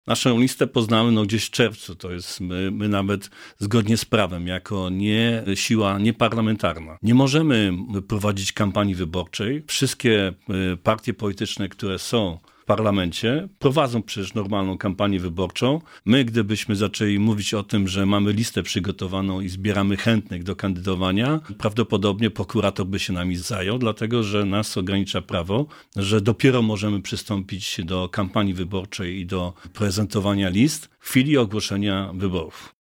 Naszą listę poznamy gdzieś w czerwcu. To jest my nawet zgodnie z prawem, jako nie siła nieparlamentarna. Nie możemy prowadzić kampanii wyborczej. Wszystkie partie polityczne, które są w parlamencie, prowadzą przecież normalną kampanię wyborczą. My, gdybyśmy zaczęli mówić o tym, że mamy listę przygotowaną i zbieramy chętnych do kandydowania, prawdopodobnie prokurator by się nami zajął, dlatego że nas ogranicza prawo, że dopiero możemy przystąpić do kampanii wyborczej i do prezentowania list w chwili ogłoszenia wyborów.